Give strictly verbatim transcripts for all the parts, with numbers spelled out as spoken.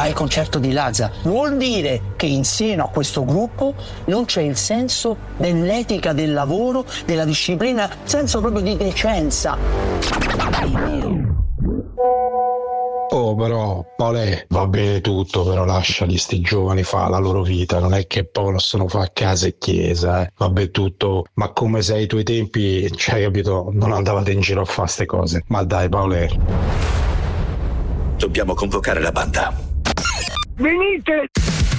al concerto di Lazza. Vuol dire che in seno a questo gruppo non c'è il senso dell'etica del lavoro, della disciplina, senso proprio di decenza. Oh, però, Paolè, va bene tutto, però lasciali sti giovani fa la loro vita, non è che poi possono fare casa e chiesa, eh. Vabbè tutto, ma come sei ai tuoi tempi, cioè, capito, non andavate in giro a fare ste cose. Ma dai, Paolè. Dobbiamo convocare la banda. Venite!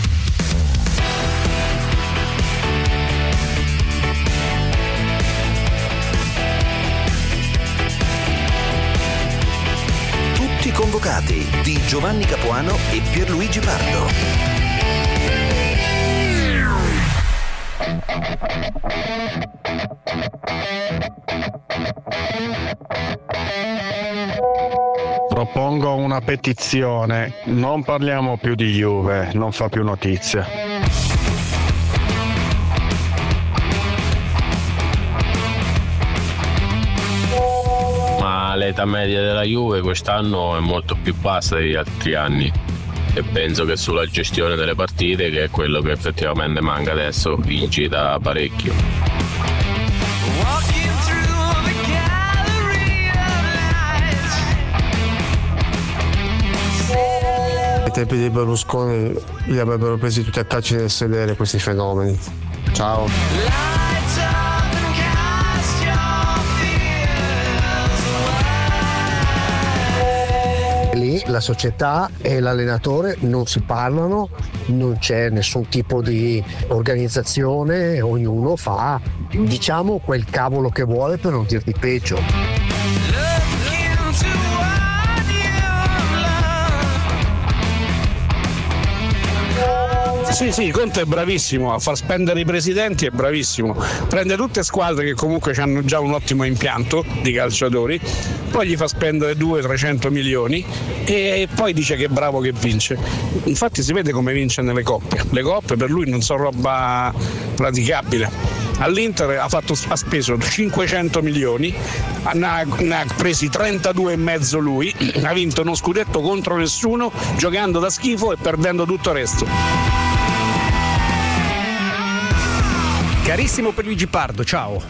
Tutti convocati di Giovanni Capuano e Pierluigi Pardo. Propongo una petizione, non parliamo più di Juve, non fa più notizia. Ma l'età media della Juve quest'anno è molto più bassa degli altri anni e penso che sulla gestione delle partite, che è quello che effettivamente manca adesso, incida parecchio. Ai tempi di Berlusconi li avrebbero presi tutti a calci nel sedere questi fenomeni. Ciao. Lì la società e l'allenatore non si parlano, non c'è nessun tipo di organizzazione, ognuno fa, diciamo, quel cavolo che vuole, per non dirti peggio. Sì, sì, Conte è bravissimo a far spendere i presidenti, è bravissimo. Prende tutte squadre che comunque hanno già un ottimo impianto di calciatori, poi gli fa spendere duecento trecento milioni e poi dice che è bravo che vince. Infatti si vede come vince nelle coppe. Le coppe per lui non sono roba praticabile. All'Inter ha, fatto, ha speso cinquecento milioni, ne ha, ne ha presi trentadue e mezzo lui, ha vinto uno scudetto contro nessuno, giocando da schifo e perdendo tutto il resto. Carissimo Pierluigi Pardo, ciao.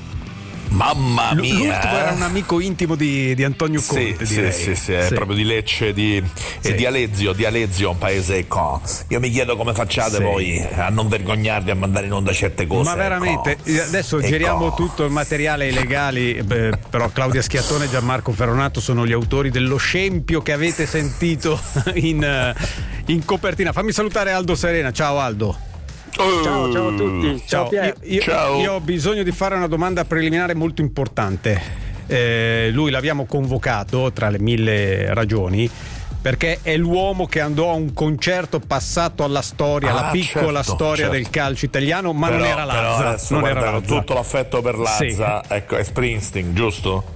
Mamma mia! L'ultimo era un amico intimo di, di Antonio Conte, sì, direi. Sì, sì, sì, è sì. proprio di Lecce di, sì. e di Alezio, di Alezio, un paese con. Io mi chiedo come facciate sì. voi a non vergognarvi a mandare in onda certe cose. Ma veramente, ecco. Adesso giriamo ecco. tutto il materiale ai legali, beh, però Claudia Schiattone e Gianmarco Ferronato sono gli autori dello scempio che avete sentito in, in copertina. Fammi salutare Aldo Serena, ciao Aldo. Ciao, ciao a tutti. Ciao, ciao. Io, io, ciao. Io ho bisogno di fare una domanda preliminare molto importante. Eh, lui l'abbiamo convocato tra le mille ragioni perché è l'uomo che andò a un concerto passato alla storia, ah, la piccola certo, storia certo. del calcio italiano, ma però, non era Lazza. Adesso, non guarda, era Lazza. Tutto l'affetto per Lazza, sì. Ecco, è Springsteen, giusto?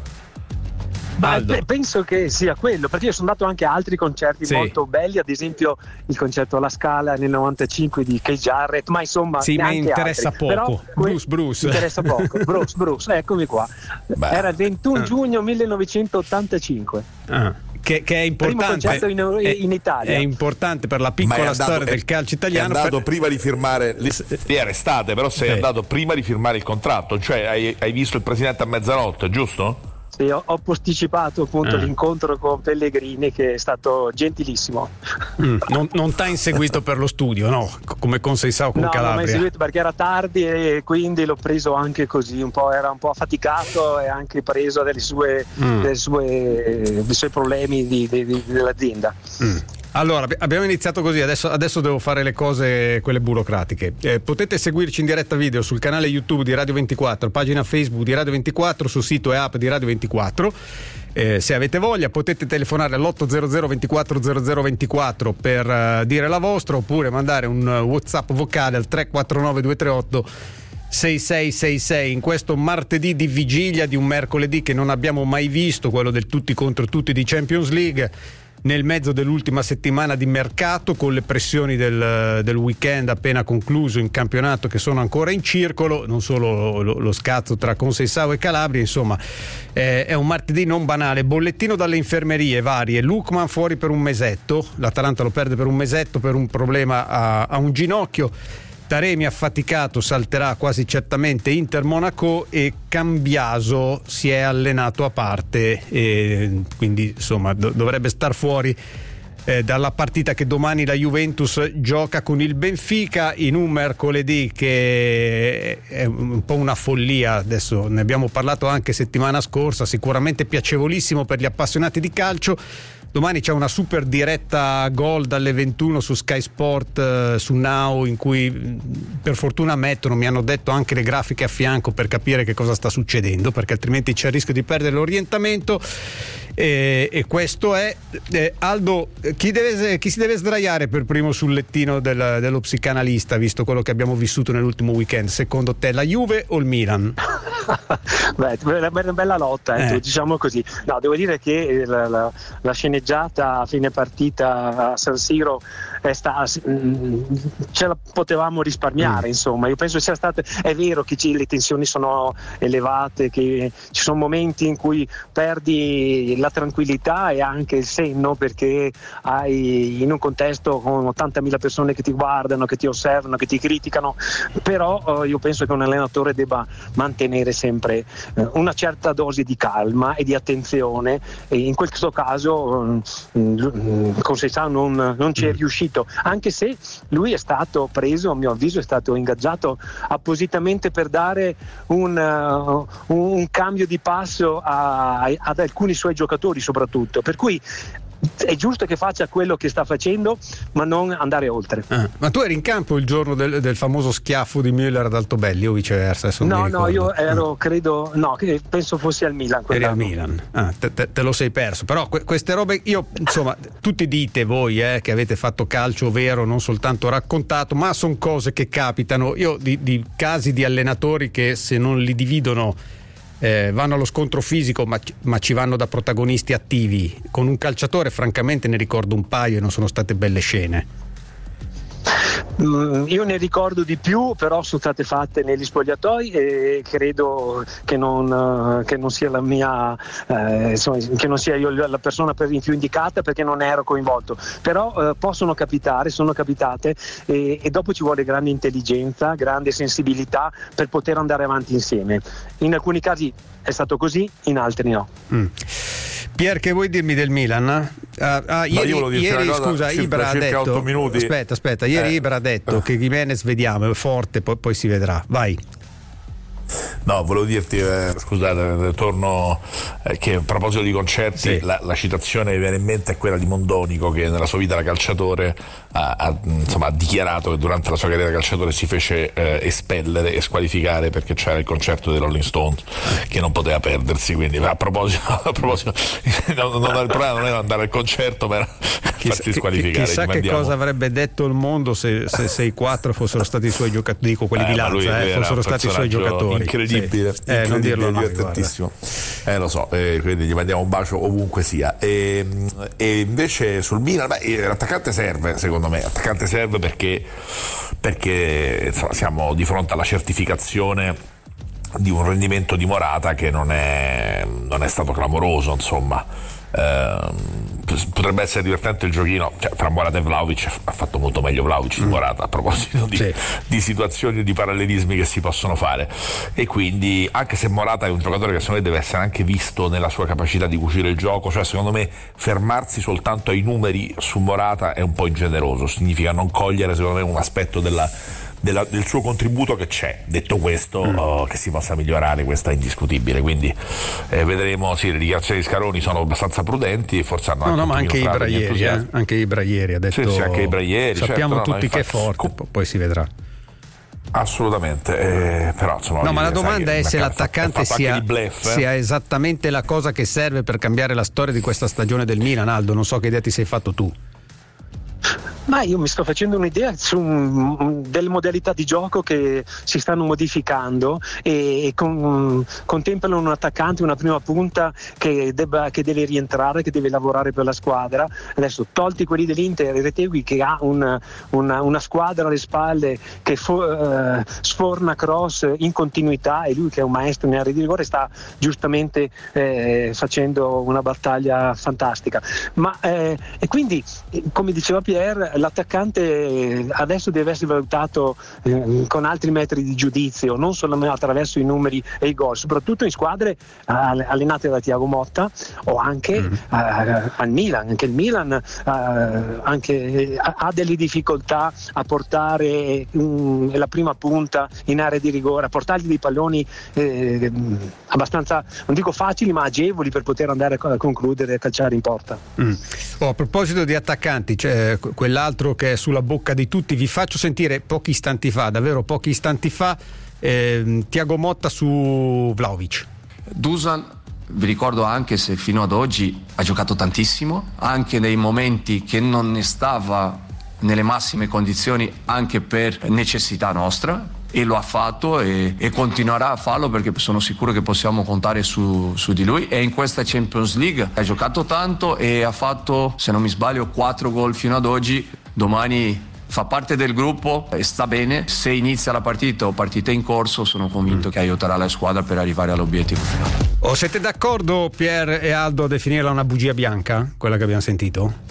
Ma penso che sia quello, perché io sono andato anche a altri concerti sì. molto belli, ad esempio il concerto alla Scala nel novantacinque di Keith Jarrett, ma insomma sì, ma interessa altri. poco. Però, Bruce Bruce interessa poco. Bruce Bruce, eccomi qua. Beh. Era il ventuno giugno millenovecentottantacinque. Ah. Che, che è importante in, in Italia. È importante per la piccola andato, storia è, del calcio italiano. È andato per... prima di firmare, lì era estate, però sei sì. andato prima di firmare il contratto, cioè hai, hai visto il presidente a mezzanotte, giusto? Sì, ho, ho posticipato appunto ah. l'incontro con Pellegrini, che è stato gentilissimo. Mm, non non t'ha inseguito per lo studio, no? Come con Seisao con no, Calabria. No, non mi ha inseguito perché era tardi e quindi l'ho preso anche così, un po', era un po' affaticato e anche preso delle sue, mm. delle sue, dei suoi problemi di, di, di, dell'azienda. Mm. Allora, abbiamo iniziato così, adesso, adesso devo fare le cose, quelle burocratiche. Eh, potete seguirci in diretta video sul canale YouTube di Radio ventiquattro, pagina Facebook di Radio ventiquattro, sul sito e app di Radio ventiquattro. Eh, se avete voglia potete telefonare all'ottocento ventiquattro zero zero ventiquattro per uh, dire la vostra, oppure mandare un uh, WhatsApp vocale al tre quattro nove due tre otto sei sei sei sei in questo martedì di vigilia di un mercoledì che non abbiamo mai visto, quello del tutti contro tutti di Champions League. nel mezzo dell'ultima settimana di mercato, con le pressioni del, del weekend appena concluso in campionato che sono ancora in circolo, non solo lo, lo scazzo tra Conseição e Calabria, insomma eh, è un martedì non banale. Bollettino dalle infermerie varie: Lookman fuori per un mesetto, l'Atalanta lo perde per un mesetto per un problema a, a un ginocchio. Taremi affaticato, salterà quasi certamente Inter Monaco, e Cambiaso si è allenato a parte e quindi insomma do- dovrebbe star fuori eh, dalla partita che domani la Juventus gioca con il Benfica, in un mercoledì che è un po' una follia. Adesso ne abbiamo parlato anche settimana scorsa, sicuramente piacevolissimo per gli appassionati di calcio. Domani c'è una super diretta gol dalle ventuno su Sky Sport, eh, su Now, in cui per fortuna mettono, mi hanno detto, anche le grafiche a fianco per capire che cosa sta succedendo, perché altrimenti c'è il rischio di perdere l'orientamento. E, e questo è eh, Aldo, chi, deve, chi si deve sdraiare per primo sul lettino del, dello psicanalista, visto quello che abbiamo vissuto nell'ultimo weekend? Secondo te la Juve o il Milan? Beh, una bella, bella lotta, eh, Eh. diciamo così. No, devo dire che la, la, la sceneggiata a fine partita a San Siro è sta, ce la potevamo risparmiare, mm. insomma. Io penso sia stata, è vero che ci, le tensioni sono elevate, che ci sono momenti in cui perdi la tranquillità e anche il senno, perché hai in un contesto con ottantamila persone che ti guardano, che ti osservano, che ti criticano, però eh, io penso che un allenatore debba mantenere sempre eh, una certa dose di calma e di attenzione, e in questo caso eh, Conseição non, non ci è riuscito, anche se lui è stato preso, a mio avviso è stato ingaggiato appositamente per dare un, uh, un cambio di passo a, a, ad alcuni suoi giocatori soprattutto, per cui è giusto che faccia quello che sta facendo, ma non andare oltre. Ah, ma tu eri in campo il giorno del, del famoso schiaffo di Müller ad Altobelli o viceversa? No, no, io ero, ah. credo, no, penso fosse al Milan. Eri al Milan, ah, te, te, te lo sei perso. Però que- queste robe, io insomma, tutti dite voi eh, che avete fatto calcio vero, non soltanto raccontato, ma sono cose che capitano. Io di, di casi di allenatori che, se non li dividono, Eh, vanno allo scontro fisico, ma, ma ci vanno da protagonisti attivi. Con un calciatore francamente ne ricordo un paio e non sono state belle scene. Mm, io ne ricordo di più, però sono state fatte negli spogliatoi e credo che non, che non sia la mia eh, insomma, che non sia io la persona per più indicata, perché non ero coinvolto, però eh, possono capitare, sono capitate, e, e dopo ci vuole grande intelligenza, grande sensibilità per poter andare avanti insieme. In alcuni casi è stato così, in altri no. mm. Pier, che vuoi dirmi del Milan? Ah, ah, ieri, ieri scusa, Ibra ha detto aspetta, aspetta, ieri eh. Ibra ha detto eh. che Gimenez, vediamo, è forte, poi, poi si vedrà. Vai. No, volevo dirti, eh, scusate, torno eh, che a proposito di concerti, sì. la, la citazione che viene in mente è quella di Mondonico, che nella sua vita da calciatore ha, ha, insomma, ha dichiarato che durante la sua carriera da calciatore si fece eh, espellere e squalificare perché c'era il concerto dei Rolling Stones che non poteva perdersi. Quindi a proposito, a proposito non, non, il problema non era andare al concerto per chissà, farsi squalificare. Chissà che cosa avrebbe detto il mondo se, se, se i quattro fossero stati i suoi giocatori, dico quelli eh, di Lazza, eh, fossero stati i suoi giocatori. Incredibile, sì. incredibile, eh, non dirlo divertentissimo. Eh, lo so, eh, quindi gli mandiamo un bacio ovunque sia. E, e invece sul Milan, beh, l'attaccante serve, secondo me. L'attaccante serve perché, perché insomma, siamo di fronte alla certificazione di un rendimento di Morata che non è, non è stato clamoroso, insomma. Eh, potrebbe essere divertente il giochino, cioè, tra Morata e Vlahovic. Ha fatto molto meglio Vlahovic di Morata, a proposito di, sì. di situazioni e di parallelismi che si possono fare, e quindi anche se Morata è un giocatore che secondo me deve essere anche visto nella sua capacità di cucire il gioco, cioè secondo me fermarsi soltanto ai numeri su Morata è un po' ingeneroso, significa non cogliere secondo me un aspetto della Della, del suo contributo che c'è. Detto questo, mm. oh, che si possa migliorare, questo è indiscutibile, quindi eh, vedremo. Sì, le dichiarazioni di Scaroni sono abbastanza prudenti e forse hanno no, anche no, un ma anche Ibra ieri, eh? anche Ibra ieri ha detto sì, sì, anche Ibra ieri, sappiamo certo, tutti no, che è forte, com- poi si vedrà. Assolutamente, eh, però insomma, no, ma la domanda è se fa, l'attaccante sia, bluff, eh? sia esattamente la cosa che serve per cambiare la storia di questa stagione del Milan. Aldo, non so che idea ti sei fatto tu. Ma io mi sto facendo un'idea su um, delle modalità di gioco che si stanno modificando e, e con, contemplano un attaccante, una prima punta che, debba, che deve rientrare, che deve lavorare per la squadra. Adesso, tolti quelli dell'Inter, Retegui che ha una, una, una squadra alle spalle che fo, uh, sforna cross in continuità, e lui che è un maestro in area di rigore sta giustamente eh, facendo una battaglia fantastica. Ma eh, e quindi, come diceva Pierre, l'attaccante adesso deve essere valutato eh, con altri metri di giudizio, non solo attraverso i numeri e i gol, soprattutto in squadre eh, allenate da Thiago Motta o anche mm. eh, al Milan. Anche il Milan eh, anche, eh, ha delle difficoltà a portare um, la prima punta in area di rigore, a portargli dei palloni eh, abbastanza, non dico facili, ma agevoli per poter andare a concludere e calciare in porta. Mm. Oh, a proposito di attaccanti, c'è quell'altro che è sulla bocca di tutti, vi faccio sentire pochi istanti fa, davvero pochi istanti fa, eh, Thiago Motta su Vlahovic. Dusan, vi ricordo, anche se fino ad oggi ha giocato tantissimo, anche nei momenti che non ne stava nelle massime condizioni, anche per necessità nostra, e lo ha fatto e, e continuerà a farlo, perché sono sicuro che possiamo contare su, su di lui. E in questa Champions League ha giocato tanto e ha fatto, se non mi sbaglio, quattro gol fino ad oggi. Domani fa parte del gruppo e sta bene. Se inizia la partita o partita in corso, sono convinto mm. che aiuterà la squadra per arrivare all'obiettivo finale. Oh, siete d'accordo, Pierre e Aldo, a definirla una bugia bianca, quella che abbiamo sentito?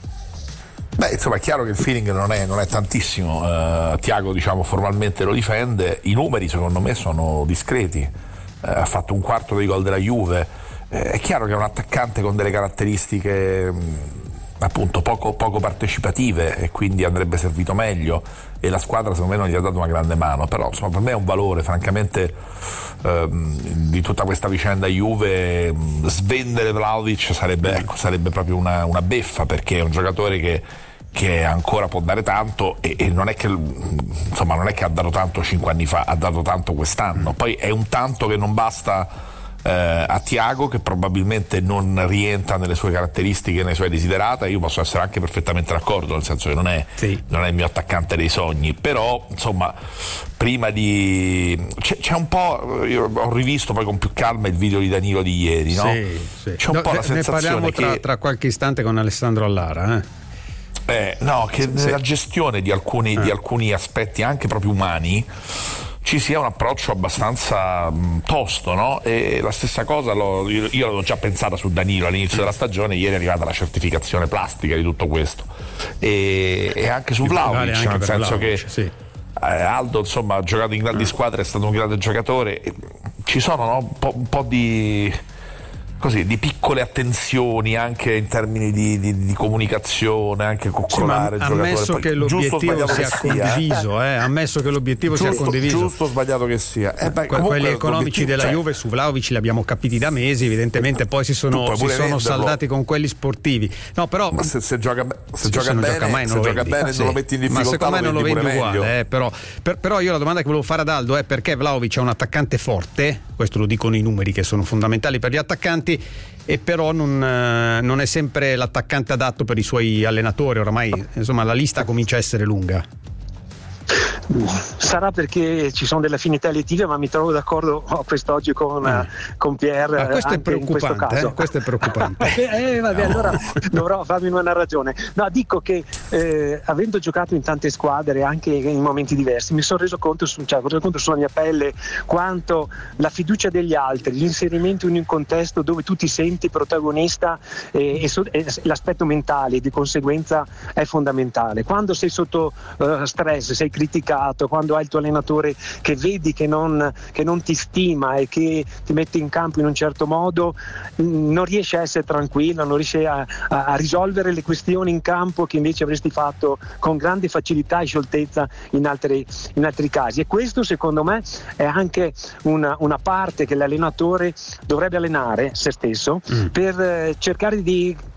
Beh, insomma, è chiaro che il feeling non è, non è tantissimo. uh, Thiago, diciamo, formalmente lo difende. I numeri secondo me sono discreti. uh, ha fatto un quarto dei gol della Juve. uh, è chiaro che è un attaccante con delle caratteristiche mh, appunto poco, poco partecipative, e quindi andrebbe servito meglio, e la squadra secondo me non gli ha dato una grande mano. Però insomma, per me è un valore, francamente, ehm, di tutta questa vicenda Juve. Mh, svendere Vlahovic sarebbe, ecco, sarebbe proprio una, una beffa, perché è un giocatore che che ancora può dare tanto, e, e non è che insomma non è che ha dato tanto cinque anni fa, ha dato tanto quest'anno. Poi è un tanto che non basta eh, a Thiago, che probabilmente non rientra nelle sue caratteristiche, nelle sue desiderate. Io posso essere anche perfettamente d'accordo, nel senso che non è, sì. non è il mio attaccante dei sogni, però insomma prima di c'è, c'è un po', io ho rivisto poi con più calma il video di Danilo di ieri, no? Sì, sì. C'è un no, po' la ne sensazione parliamo tra, che tra qualche istante con Alessandro Allara, eh? Eh, no, che sì. nella gestione di alcuni, eh. di alcuni aspetti anche proprio umani ci sia un approccio abbastanza mh, tosto, no? E la stessa cosa l'ho, io, io l'avevo già pensata su Danilo all'inizio della stagione. Ieri è arrivata la certificazione plastica di tutto questo, e, e anche su Vlahovic, nel senso Vlahovic, che sì. eh, Aldo insomma ha giocato in grandi squadre, è stato un grande giocatore. Ci sono, no? un, po', un po' di così di piccole attenzioni anche in termini di, di, di comunicazione, anche coccolare sì, il giocatore. Ammesso che l'obiettivo sia che condiviso, sia, eh? ammesso che l'obiettivo giusto, sia condiviso. Giusto o sbagliato che sia. Eh, beh, que- quelli economici della cioè, Juve su Vlahovic li abbiamo capiti da mesi, evidentemente poi si sono, si sono saldati con quelli sportivi. No, però ma se, se gioca, se se gioca se bene, non gioca mai, non se lo gioca vendi. bene Sì. non lo metti in difficoltà, ma secondo me non lo vendi uguale, eh, però, per, però io la domanda che volevo fare ad Aldo è perché Vlahovic è un attaccante forte, questo lo dicono i numeri che sono fondamentali per gli attaccanti, e però non, non è sempre l'attaccante adatto per i suoi allenatori. Oramai insomma la lista comincia a essere lunga. Sarà perché ci sono delle affinità elettive, ma mi trovo d'accordo oh, quest'oggi con, ah. con Pierre. Ma questo anche è preoccupante, in questo caso. Eh? Questo è preoccupante. eh, vabbè, no. Allora dovrò farmi una ragione. No, dico che eh, avendo giocato in tante squadre anche in momenti diversi, mi sono reso conto, su, cioè, ho reso conto sulla mia pelle quanto la fiducia degli altri, l'inserimento in un contesto dove tu ti senti protagonista eh, e, so, e l'aspetto mentale di conseguenza è fondamentale. Quando sei sotto uh, stress, sei criticato, quando hai il tuo allenatore che vedi che non, che non ti stima e che ti mette in campo in un certo modo, non riesci a essere tranquillo, non riesci a, a, a risolvere le questioni in campo che invece avresti fatto con grande facilità e scioltezza in altri, in altri casi. E questo secondo me è anche una, una parte che l'allenatore dovrebbe allenare se stesso mm. per eh, cercare di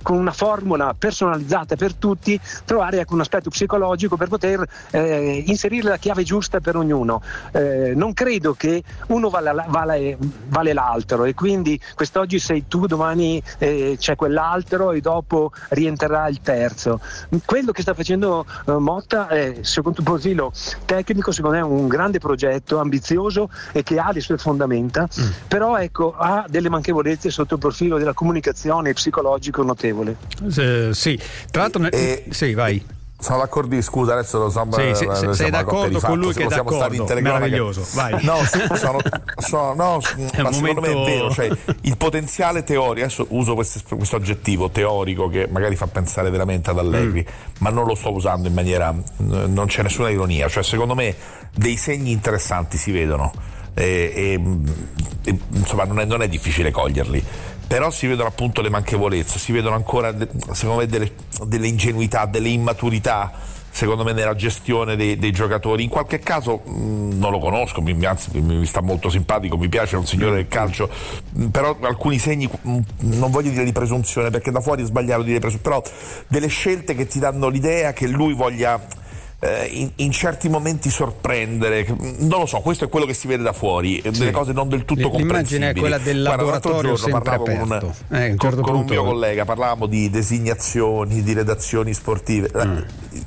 con una formula personalizzata per tutti trovare ecco, un aspetto psicologico per poter eh, inserire la chiave giusta per ognuno. Eh, non credo che uno vale, vale, vale l'altro, e quindi quest'oggi sei tu, domani eh, c'è quell'altro e dopo rientrerà il terzo. Quello che sta facendo eh, Motta è, secondo il profilo tecnico, secondo me è un grande progetto ambizioso e che ha le sue fondamenta, mm. però ecco ha delle manchevolezze sotto il profilo della comunicazione psicologico notevole. Eh, sì, tra l'altro ne... e... sì, vai. Sono d'accordo, scusa, adesso lo so, sì, se, se, sei d'accordo con lui che è d'accordo, meraviglioso, vai. No, sono, sono, no ma momento... secondo me è vero, cioè, il potenziale teorico, adesso uso questo, questo aggettivo teorico che magari fa pensare veramente ad Allegri, mm. ma non lo sto usando in maniera, non c'è nessuna ironia, cioè secondo me dei segni interessanti si vedono e, e, e insomma non è, non è difficile coglierli. Però si vedono appunto le manchevolezze, si vedono ancora secondo me delle, delle ingenuità, delle immaturità secondo me nella gestione dei, dei giocatori. In qualche caso mh, non lo conosco, mi, anzi mi, mi sta molto simpatico, mi piace, è un signore del calcio, mh, però alcuni segni, mh, non voglio dire di presunzione perché da fuori è sbagliato dire presunzione, però delle scelte che ti danno l'idea che lui voglia In, in certi momenti sorprendere, non lo so, questo è quello che si vede da fuori, sì. delle cose non del tutto comprensibili. L'immagine è quella del laboratorio. Guarda, sempre aperto. Con, un, eh, un, certo con, con un mio punto... collega parlavamo di designazioni, di redazioni sportive, mm.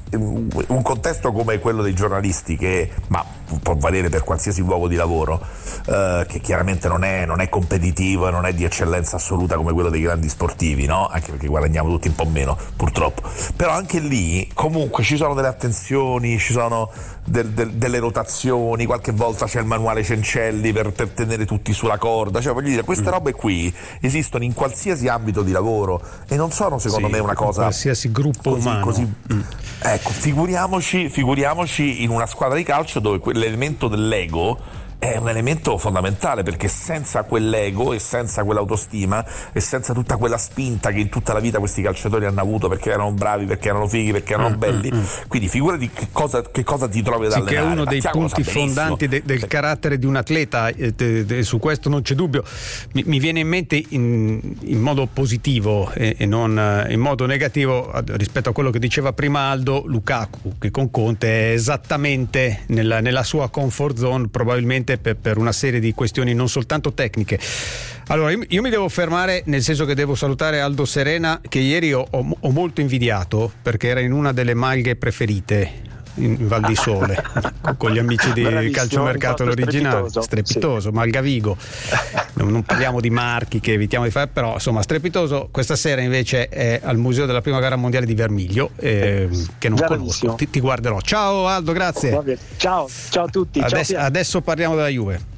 un contesto come quello dei giornalisti che ma può valere per qualsiasi luogo di lavoro, eh, che chiaramente non è, non è competitivo e non è di eccellenza assoluta come quello dei grandi sportivi, no? Anche perché guadagniamo tutti un po' meno purtroppo, però anche lì comunque ci sono delle attenzioni, ci sono del, del, delle rotazioni, qualche volta c'è il manuale Cencelli per, per tenere tutti sulla corda, cioè voglio dire, queste robe qui esistono in qualsiasi ambito di lavoro e non sono secondo sì, me una cosa qualsiasi gruppo così, umano così, mm. ecco, figuriamoci, figuriamoci in una squadra di calcio dove l'elemento dell'ego è un elemento fondamentale, perché senza quell'ego e senza quell'autostima e senza tutta quella spinta che in tutta la vita questi calciatori hanno avuto perché erano bravi, perché erano fighi, perché erano mm, belli, mm, quindi figurati che cosa, che cosa ti trovi ad sì, allenare. Che è uno dei Mattiago punti fondanti de, del carattere di un atleta, eh, de, de, su questo non c'è dubbio. Mi, mi viene in mente in, in modo positivo e, e non in modo negativo rispetto a quello che diceva prima Aldo, Lukaku, che con Conte è esattamente nella, nella sua comfort zone, probabilmente Per, per una serie di questioni non soltanto tecniche. Allora io, io mi devo fermare, nel senso che devo salutare Aldo Serena, che ieri ho, ho, ho molto invidiato perché era in una delle malghe preferite in Val di Sole con gli amici di Calciomercato l'originale, strepitoso, strepitoso sì. Malgavigo, non, non parliamo di marchi che evitiamo di fare, però insomma strepitoso. Questa sera invece è al Museo della Prima Guerra Mondiale di Vermiglio, eh, che non conosco, ti, ti guarderò. Ciao Aldo, grazie. Ciao, ciao a tutti. Adesso, ciao. adesso parliamo della Juve.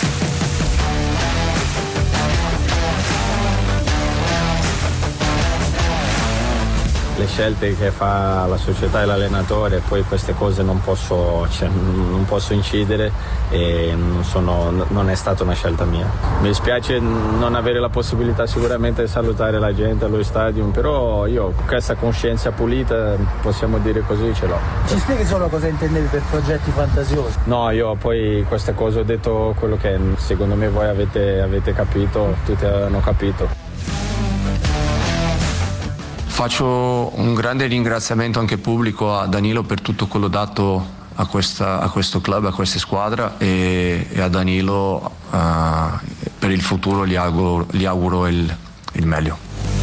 Le scelte che fa la società e l'allenatore, poi queste cose non posso, cioè, non posso incidere e non, sono, non è stata una scelta mia. Mi dispiace non avere la possibilità sicuramente di salutare la gente allo stadio, però io questa coscienza pulita, possiamo dire così, ce l'ho. Ci spieghi solo cosa intendevi per progetti fantasiosi? No, io poi queste cose ho detto quello che secondo me voi avete, avete capito, tutti hanno capito. Faccio un grande ringraziamento anche pubblico a Danilo per tutto quello dato a, questa, a questo club, a questa squadra, e, e a Danilo uh, per il futuro gli auguro, gli auguro il, il meglio.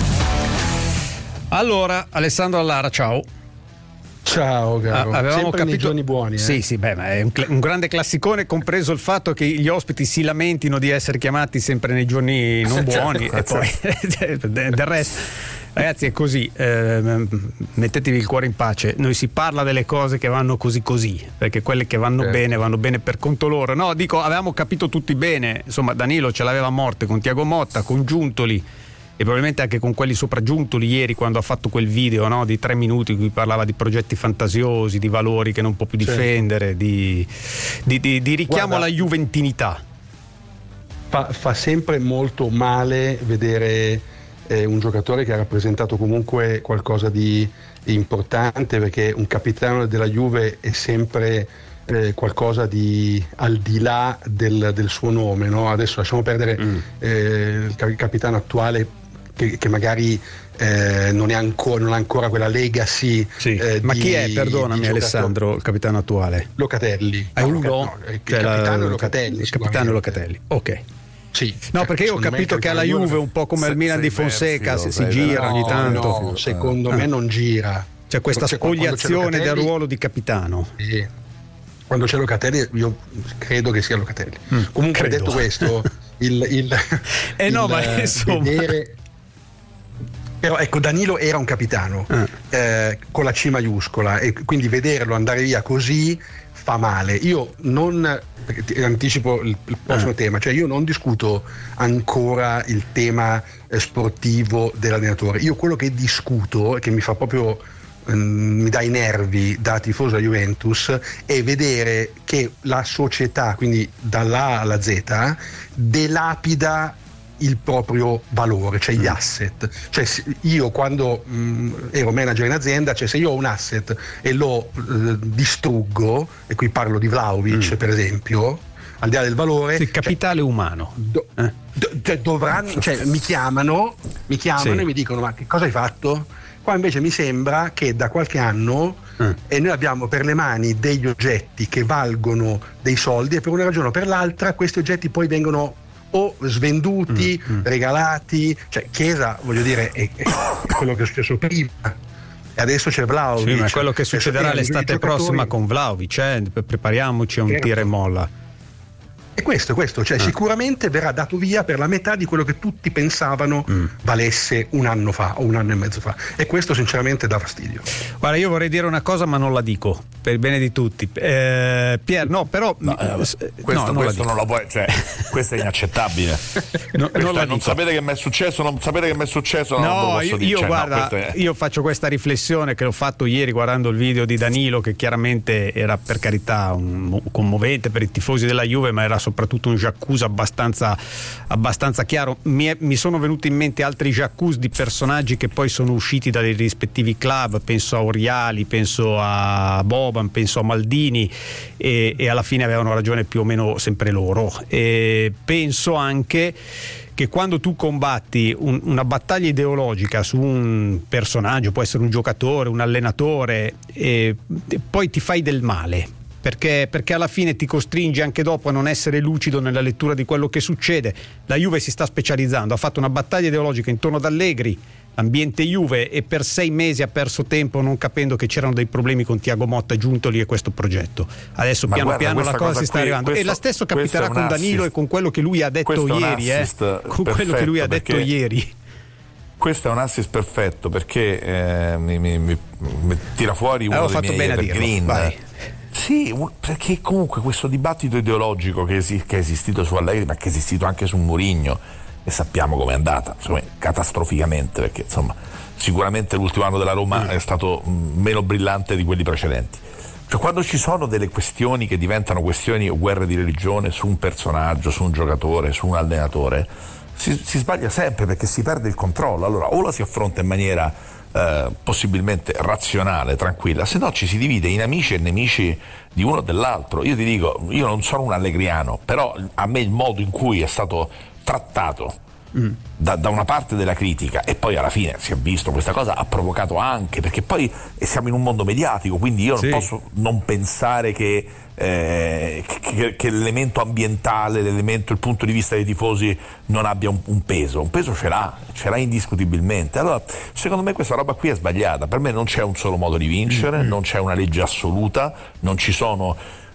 Allora, Alessandro Allara, ciao. Ciao caro, ah, avevamo sempre capito... nei giorni buoni. Eh? Sì, sì, beh, ma è un, un grande classicone, compreso il fatto che gli ospiti si lamentino di essere chiamati sempre nei giorni non buoni e poi del resto. Ragazzi, è così, eh, mettetevi il cuore in pace, noi si parla delle cose che vanno così così, perché quelle che vanno okay. bene vanno bene per conto loro. No, dico, avevamo capito tutti bene, insomma Danilo ce l'aveva a morte con Thiago Motta, con Giuntoli e probabilmente anche con quelli sopra Giuntoli ieri, quando ha fatto quel video, no, di tre minuti in cui parlava di progetti fantasiosi, di valori che non può più difendere, certo. di, di, di, di richiamo Guarda, alla juventinità. Fa, fa sempre molto male vedere un giocatore che ha rappresentato comunque qualcosa di importante, perché un capitano della Juve è sempre eh, qualcosa di al di là del, del suo nome, no? Adesso lasciamo perdere mm. eh, il capitano attuale che, che magari eh, non, è ancora, non ha ancora quella legacy. Sì. Eh, Ma di, chi è, perdonami Alessandro, il capitano attuale? Locatelli. Hai no, uno? no, il cioè capitano la, Locatelli. Il capitano Locatelli, ok. Sì, no, perché io ho capito che alla Juve, un po' come al Milan di Fonseca, se si gira no, ogni tanto. No, secondo ah. me non gira. C'è questa c'è, spogliazione c'è del ruolo di capitano. Sì. Quando c'è Locatelli, io credo che sia Locatelli. Mm, Comunque, credo. detto questo, il, il, eh il no, ma insomma. Vedere... Però ecco, Danilo era un capitano ah. eh, con la C maiuscola, e quindi vederlo andare via così fa male. Io non, ti anticipo il, il prossimo ah. tema, cioè io non discuto ancora il tema eh, sportivo dell'allenatore. Io quello che discuto e che mi fa proprio ehm, mi dà i nervi da tifoso della Juventus è vedere che la società, quindi dall'A alla Z, delapida il proprio valore, cioè gli asset. Cioè io quando mh, ero manager in azienda, cioè se io ho un asset e lo eh, distruggo, e qui parlo di Vlahovic mm. per esempio, al di là del valore, il capitale cioè, umano do, eh. do, cioè dovranno, cioè mi chiamano mi chiamano sì. e mi dicono: ma che cosa hai fatto? Qua invece mi sembra che da qualche anno mm. e noi abbiamo per le mani degli oggetti che valgono dei soldi, e per una ragione o per l'altra questi oggetti poi vengono o svenduti, mm, mm. regalati. Cioè Chiesa, voglio dire, è, è quello che è successo prima, e adesso c'è Vlahovic. Sì, ma è quello che succederà l'estate prossima con Vlahovic, eh? Prepariamoci a un certo. tira e molla. E questo, questo, cioè ah. sicuramente verrà dato via per la metà di quello che tutti pensavano mm. valesse un anno fa o un anno e mezzo fa, e questo sinceramente dà fastidio. Guarda, io vorrei dire una cosa ma non la dico per il bene di tutti. eh, Pier, no, però no, eh, questo, no, non, questo non lo puoi, cioè questo è inaccettabile. no, non, è, non sapete che mi è successo, non sapete che mi è successo. No, non lo io, dire, io cioè, guarda, no, è... io faccio questa riflessione che l'ho fatto ieri guardando il video di Danilo, che chiaramente era, per carità, un, commovente per i tifosi della Juve, ma era soprattutto un j'accuse abbastanza, abbastanza chiaro. Mi, è, mi sono venuti in mente altri j'accuse di personaggi che poi sono usciti dai rispettivi club, penso a Oriali, penso a Boban, penso a Maldini, e, e alla fine avevano ragione più o meno sempre loro. E penso anche che quando tu combatti un, una battaglia ideologica su un personaggio, può essere un giocatore, un allenatore, e, e poi ti fai del male. Perché, perché alla fine ti costringe anche dopo a non essere lucido nella lettura di quello che succede. La Juve si sta specializzando, ha fatto una battaglia ideologica intorno ad Allegri, ambiente Juve, e per sei mesi ha perso tempo non capendo che c'erano dei problemi con Thiago Motta giunto lì e questo progetto. Adesso Ma piano guarda, piano la cosa, cosa si sta qui, arrivando questo, e la stessa capiterà con Danilo, e con quello che lui ha detto ieri eh, con quello che lui ha detto ieri. Questo è un assist perfetto, perché eh, mi, mi, mi, mi tira fuori uno allora, dei miei evergreen. Sì, perché comunque questo dibattito ideologico che, esi- che è esistito su Allegri, ma che è esistito anche su Mourinho, e sappiamo com'è andata, insomma, catastroficamente, perché insomma sicuramente l'ultimo anno della Roma è stato meno brillante di quelli precedenti. Cioè, quando ci sono delle questioni che diventano questioni o guerre di religione su un personaggio, su un giocatore, su un allenatore, si, si sbaglia sempre, perché si perde il controllo. Allora o la si affronta in maniera Eh, possibilmente razionale, tranquilla, se no ci si divide in amici e nemici di uno o dell'altro. Io ti dico, io non sono un allegriano, però a me il modo in cui è stato trattato mm. da, da una parte della critica, e poi alla fine si è visto questa cosa ha provocato anche, perché poi siamo in un mondo mediatico, quindi io non sì. posso non pensare che, eh, che, che l'elemento ambientale, l'elemento, il punto di vista dei tifosi non abbia un, un peso. Un peso ce l'ha, ce l'ha indiscutibilmente. Allora, secondo me questa roba qui è sbagliata. Per me non c'è un solo modo di vincere, mm-hmm. non c'è una legge assoluta, non ci sono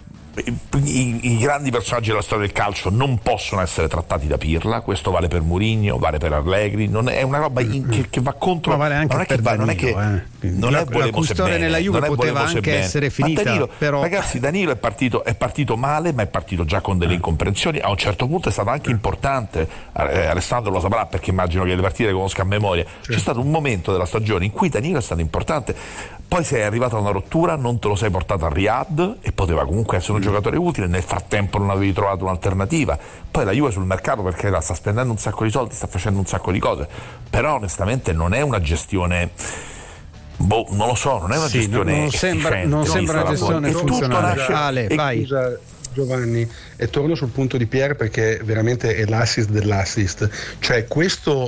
I, i grandi personaggi della storia del calcio non possono essere trattati da pirla. Questo vale per Mourinho, vale per Allegri. Non è una roba in, che, che va contro. Ma vale anche non è per che va, Danilo, non è che eh. non la, è volemo la custodia nella Juve poteva anche bene. essere finita. Danilo, però... Ragazzi, Danilo è partito, è partito male, ma è partito già con delle eh. incomprensioni. A un certo punto è stato anche eh. importante. Eh, Alessandro lo saprà, perché immagino che le partite conosca a memoria. Sì. C'è stato un momento della stagione in cui Danilo è stato importante. Poi sei arrivato a una rottura, non te lo sei portato a Riyadh, e poteva comunque essere un mm. giocatore utile. Nel frattempo non avevi trovato un'alternativa. Poi la Juve sul mercato, perché la sta spendendo un sacco di soldi, sta facendo un sacco di cose, però onestamente non è una gestione, boh, non lo so, non è una sì, gestione non sembra, non sembra una gestione funzionale. Ale, vai. Scusa Giovanni, e torno sul punto di Pier, perché veramente è l'assist dell'assist. Cioè questo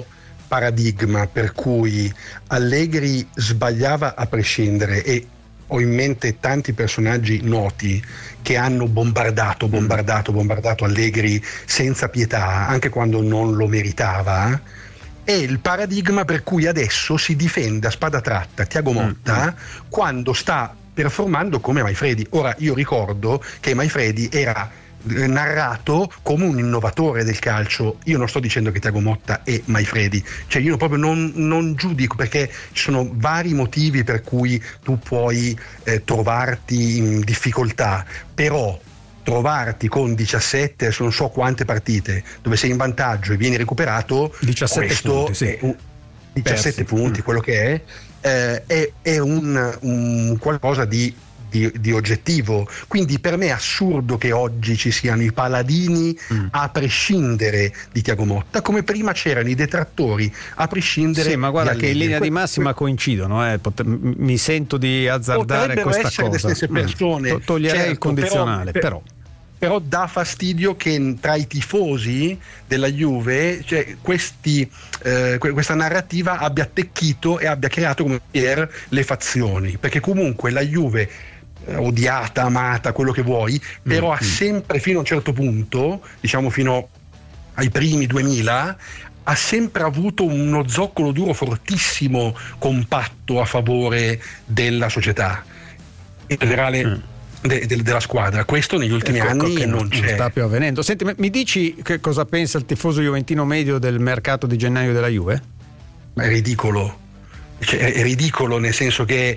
paradigma per cui Allegri sbagliava a prescindere, e ho in mente tanti personaggi noti che hanno bombardato, bombardato, bombardato Allegri senza pietà, anche quando non lo meritava, è il paradigma per cui adesso si difende a spada tratta Thiago Motta mm. quando sta performando come Manfredi. Ora, io ricordo che Manfredi era narrato come un innovatore del calcio. Io non sto dicendo che Thiago Motta è Manfredi, cioè io proprio non, non giudico, perché ci sono vari motivi per cui tu puoi eh, trovarti in difficoltà, però trovarti con diciassette, non so quante partite dove sei in vantaggio e vieni recuperato, diciassette questo punti, sì. è un, diciassette Persi. punti, quello che è eh, è, è un, un qualcosa di Di, di oggettivo. Quindi per me è assurdo che oggi ci siano i paladini mm. a prescindere di Thiago Motta, come prima c'erano i detrattori a prescindere. Sì, ma guarda di che in linea di massima que- coincidono, eh. Pot- mi sento di azzardare questa essere cosa. Le stesse persone. Mm. Toglierei certo, il condizionale, però, però. però dà fastidio che tra i tifosi della Juve, cioè, questi, eh, questa narrativa abbia attecchito e abbia creato come per le fazioni, perché comunque la Juve, odiata, amata, quello che vuoi, però mm-hmm. ha sempre, fino a un certo punto, diciamo fino ai primi duemila, ha sempre avuto uno zoccolo duro fortissimo, compatto a favore della società in generale. Mm. De, de, della squadra. Questo negli ultimi ecco, anni che non, non c'è. sta più avvenendo. Senti, mi dici che cosa pensa il tifoso juventino medio del mercato di gennaio della Juve? Ma è ridicolo. Cioè, è ridicolo nel senso che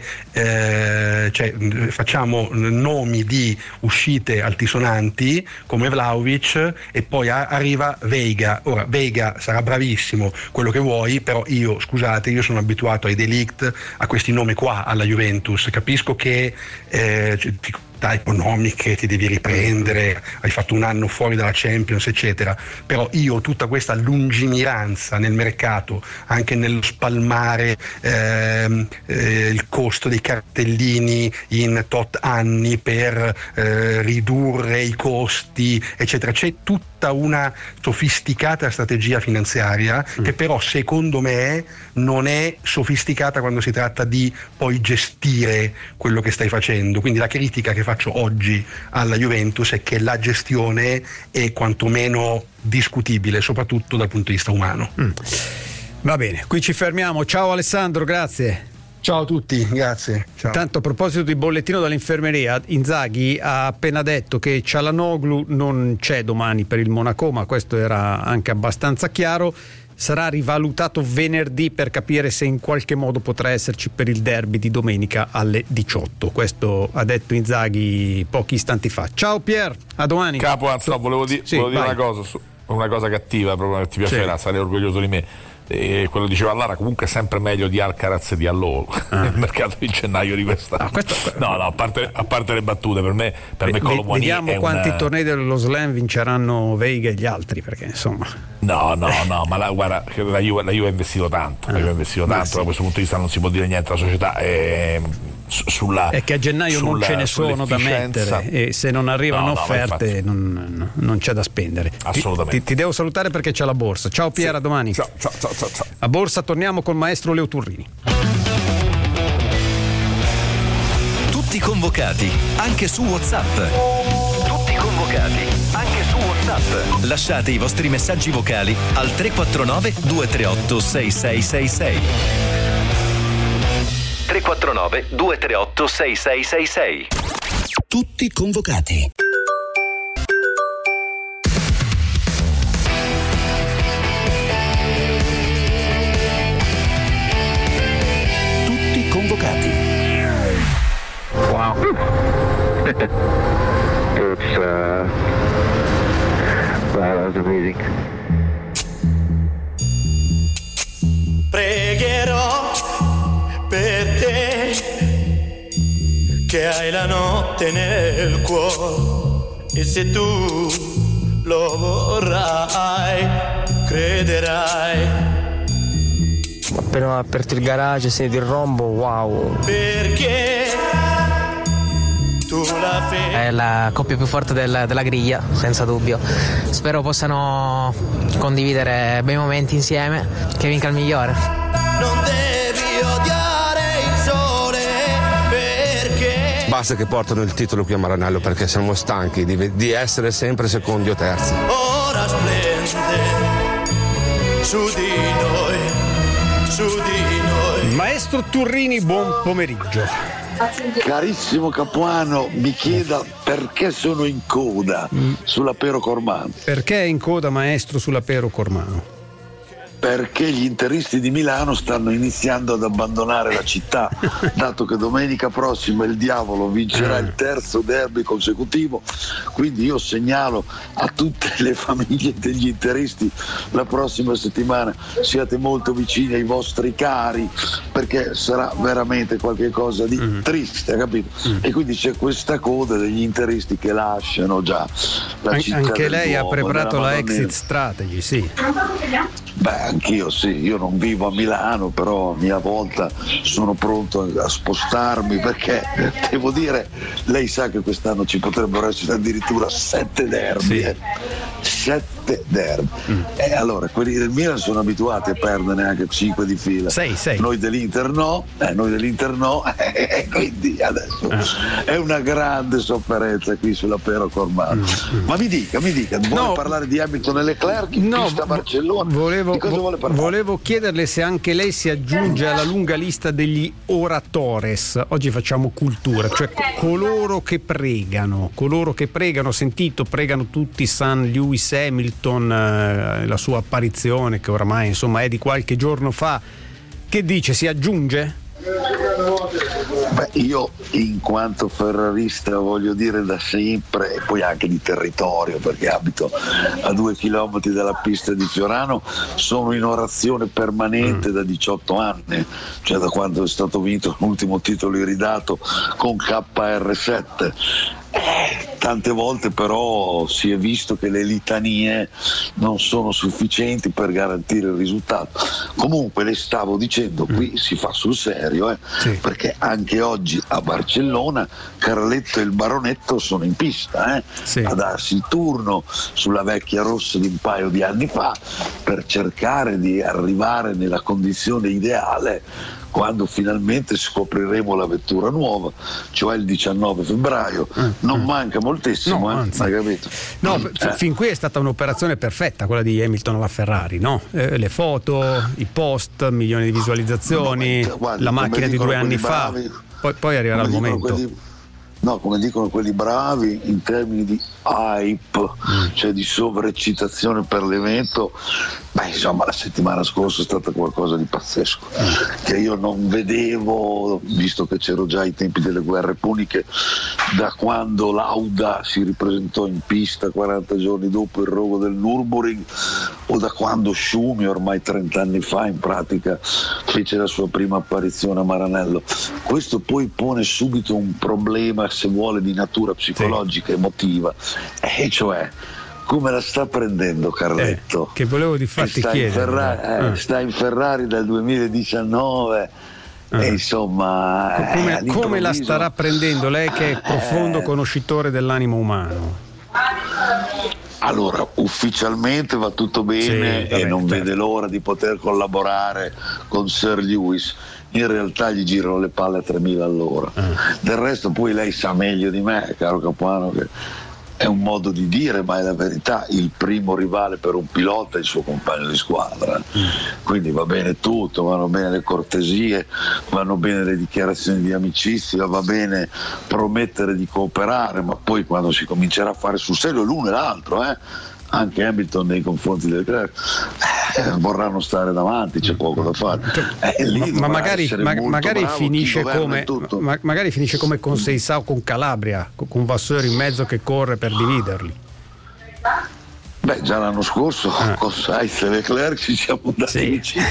eh, cioè, facciamo nomi di uscite altisonanti come Vlahovic e poi a- arriva Veiga. Ora Veiga sarà bravissimo, quello che vuoi, però io, scusate, io sono abituato ai delict, a questi nomi qua alla Juventus. Capisco che eh, difficoltà economiche, ti devi riprendere, hai fatto un anno fuori dalla Champions eccetera, però io tutta questa lungimiranza nel mercato, anche nello spalmare ehm, eh, il costo dei cartellini in tot anni per eh, ridurre i costi eccetera, c'è tutta una sofisticata strategia finanziaria mm. che però secondo me non è sofisticata quando si tratta di poi gestire quello che stai facendo. Quindi la critica che faccio oggi alla Juventus è che la gestione è quantomeno discutibile, soprattutto dal punto di vista umano. Mm. Va bene, qui ci fermiamo. Ciao Alessandro, grazie. Ciao a tutti, grazie. Ciao. Tanto a proposito di bollettino dall'infermeria, Inzaghi ha appena detto che Çalhanoğlu non c'è domani per il Monaco, ma questo era anche abbastanza chiaro. Sarà rivalutato venerdì per capire se in qualche modo potrà esserci per il derby di domenica alle diciotto. Questo ha detto Inzaghi pochi istanti fa. Ciao Pier, a domani. Capo, anzi, no, volevo, di- sì, volevo dire vai. una cosa, una cosa cattiva, proprio che ti piacerà, sì. Sarei orgoglioso di me. E quello diceva Lara, comunque è sempre meglio di Alcaraz e di Allo ah. nel mercato di gennaio di quest'anno. Ah, questo... no no a parte, a parte le battute, per me per v- me Colomani vediamo è quanti una... tornei dello Slam vinceranno Veiga e gli altri, perché insomma no no no ma la, guarda, la Juve, la Juve ha investito tanto ah. la Juve ha investito tanto sì. Da questo punto di vista non si può dire niente alla società. È... Sulla, è che a gennaio sulla, non ce ne sono da mettere e se non arrivano no, no, offerte non, non c'è da spendere. Assolutamente. Ti, ti devo salutare perché c'è la borsa. Ciao Piera, sì. domani. Ciao, ciao, ciao, ciao, ciao. A borsa torniamo col maestro Leo Turrini. Tutti convocati, anche su WhatsApp. Tutti convocati, anche su WhatsApp. Lasciate i vostri messaggi vocali al tre quattro nove due tre otto sei sei sei sei. tre quattro nove due tre otto sei sei sei sei. Tutti convocati. Tutti convocati. Wow. It's uh wow, that was amazing. Pregherò per te che hai la notte nel cuore e se tu lo vorrai crederai. Appena ho aperto il garage, senti il rombo, wow. Perché tu È la coppia più forte del, della griglia, senza dubbio. Spero possano condividere bei momenti insieme, che vinca il migliore. Non devi odiare il sole perché Basta che portano il titolo qui a Maranello, perché siamo stanchi di, di essere sempre secondi o terzi. ora splende su di noi, su di noi. Maestro Turrini, buon pomeriggio. Carissimo Capuano, mi chieda perché sono in coda mm. sulla Pero Cormano. Perché è in coda, maestro, sulla Pero Cormano? Perché gli interisti di Milano stanno iniziando ad abbandonare la città, dato che domenica prossima il Diavolo vincerà il terzo derby consecutivo. Quindi io segnalo a tutte le famiglie degli interisti la prossima settimana siate molto vicini ai vostri cari, perché sarà veramente qualcosa di mm. triste, capito? Mm. E quindi c'è questa coda degli interisti che lasciano già la An- città. Anche lei Duomo, ha preparato la Madonnina. exit strategy, sì. Beh, anch'io sì, io non vivo a Milano, però a mia volta sono pronto a spostarmi, perché devo dire, lei sa che quest'anno ci potrebbero essere addirittura sette derby, sì. eh. sette derby. Mm. E allora quelli del Milan sono abituati a perdere anche cinque di fila. sei, sei. Noi dell'Inter no, eh, noi dell'Inter no, e quindi adesso ah. è una grande sofferenza qui sulla Pero Cormano. Mm. Ma mi dica, mi dica, vuole no. parlare di Hamilton e Leclerc? No, sta Barcellona? Volevo, di cosa vuole parlare? Volevo chiederle se anche lei si aggiunge alla lunga lista degli oratores. Oggi facciamo cultura, cioè coloro che pregano, coloro che pregano, ho sentito, pregano tutti San Lewis Hamilton, eh, la sua apparizione che oramai insomma è di qualche giorno fa. Che dice, si aggiunge? Beh, io in quanto ferrarista voglio dire da sempre, e poi anche di territorio, perché abito a due chilometri dalla pista di Fiorano, sono in orazione permanente mm. da diciotto anni, cioè da quando è stato vinto l'ultimo titolo iridato con K R sette. Eh, tante volte però si è visto che le litanie non sono sufficienti per garantire il risultato. Comunque le stavo dicendo, qui si fa sul serio, eh, sì. perché anche oggi a Barcellona Carletto e il Baronetto sono in pista eh, sì. a darsi il turno sulla vecchia rossa di un paio di anni fa, per cercare di arrivare nella condizione ideale quando finalmente scopriremo la vettura nuova, cioè il diciannove febbraio. Mm, non mm. manca moltissimo, no, eh, hai capito? No, mm, f- eh. fin qui è stata un'operazione perfetta quella di Hamilton alla Ferrari, no? Eh, le foto, i post, milioni di visualizzazioni, no, guardi, la macchina di due anni bravi, fa, poi, poi arriverà il momento. Quelli, no, come dicono quelli bravi, in termini di hype, mm. cioè di sovraeccitazione per l'evento, beh, insomma, la settimana scorsa è stata qualcosa di pazzesco, mm. che io non vedevo, visto che c'ero già ai tempi delle guerre puniche, da quando Lauda si ripresentò in pista quaranta giorni dopo il rogo del Nürburgring, o da quando Schumi ormai trenta anni fa in pratica fece la sua prima apparizione a Maranello. Questo poi pone subito un problema, se vuole, di natura psicologica, sì. emotiva, e cioè come la sta prendendo Carletto, eh, che volevo di fatti sta chiedere in Ferrari, eh, eh. sta in Ferrari dal duemiladiciannove eh. e insomma come, eh, come la starà prendendo lei, che è profondo eh. conoscitore dell'animo umano? Allora, ufficialmente va tutto bene, sì, vabbè, e non certo. vede l'ora di poter collaborare con Sir Lewis. In realtà gli girano le palle a tremila all'ora. Uh. Del resto poi lei sa meglio di me, caro Capuano, che è un modo di dire, ma è la verità, il primo rivale per un pilota è il suo compagno di squadra. Mm. Quindi va bene tutto, vanno bene le cortesie, vanno bene le dichiarazioni di amicizia, va bene promettere di cooperare, ma poi quando si comincerà a fare sul serio l'uno e l'altro, eh, anche Hamilton nei confronti del Leclerc, eh, vorranno stare davanti, c'è poco da fare. Eh, lì ma, ma magari, ma, magari finisce come ma, magari finisce come con Seisao o con Calabria, con Vasseur in mezzo che corre per dividerli. Beh, già l'anno scorso ah. con Sainz e Leclerc ci siamo dati sì. vicini.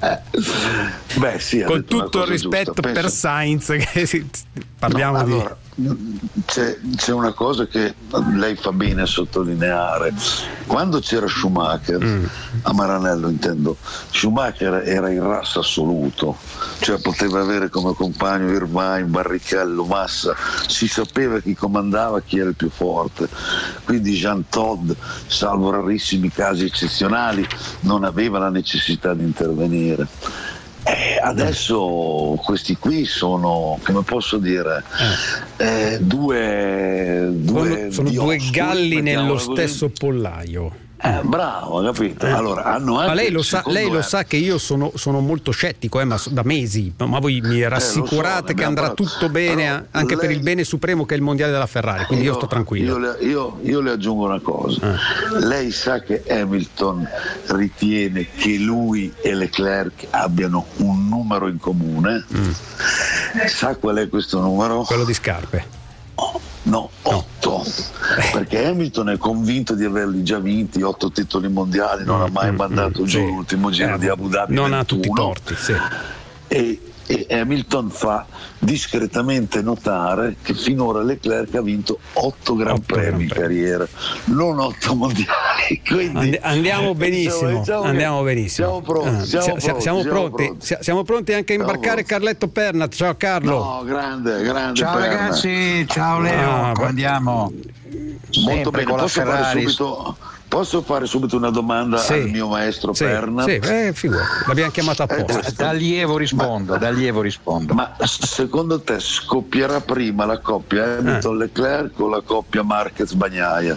Beh, sì, con tutto il rispetto Penso... per Sainz, che si... parliamo no, allora, di c'è, c'è una cosa che lei fa bene a sottolineare. Quando c'era Schumacher, mm. a Maranello intendo, Schumacher era il ras assoluto, cioè poteva avere come compagno Irvine, Barrichello, Massa, si sapeva chi comandava, chi era il più forte, quindi Jean Todt, salvo rarissimi casi eccezionali, non aveva la necessità di intervenire. Eh, adesso questi qui sono, come posso dire, eh, due, due sono due galli nello così. stesso pollaio. Eh, bravo, capito? Allora, hanno anche, ma lei lo sa, lei lo è... sa che io sono, sono molto scettico, eh, ma da mesi, ma voi mi rassicurate eh, so, che andrà parlato. tutto bene, allora, anche lei... per il bene supremo che è il mondiale della Ferrari, quindi io, io sto tranquillo. Io le, io, io le aggiungo una cosa, eh. lei sa che Hamilton ritiene che lui e Leclerc abbiano un numero in comune, mm. sa qual è questo numero? Quello di scarpe. Oh, no, otto, perché Hamilton è convinto di averli già vinti, otto titoli mondiali, non mm, ha mai mm, mandato mm, giù sì. l'ultimo giro eh, di Abu Dhabi non ventuno, ha tutti i torti, sì. e, e Hamilton fa discretamente notare che finora Leclerc ha vinto otto Gran Premi in carriera, non otto mondiali. Quindi, And- andiamo benissimo, diciamo, diciamo andiamo benissimo. Siamo pronti, siamo, ah, pronti, siamo, siamo, pronti, pronti. siamo pronti anche a imbarcare Carletto Pernat. Ciao Carlo. No, grande, grande. Ciao Pernat. ragazzi, ciao Leo, ah, come andiamo? Molto bene, con la posso Ferrari. fare subito Posso fare subito una domanda sì, al mio maestro sì, Pernat? Sì, eh, figurati, l'abbiamo chiamato apposta. Eh, da lievo rispondo, ma, da lievo rispondo. Ma secondo te scoppierà prima la coppia Hamilton-Leclerc eh. o la coppia Marquez-Bagnaia?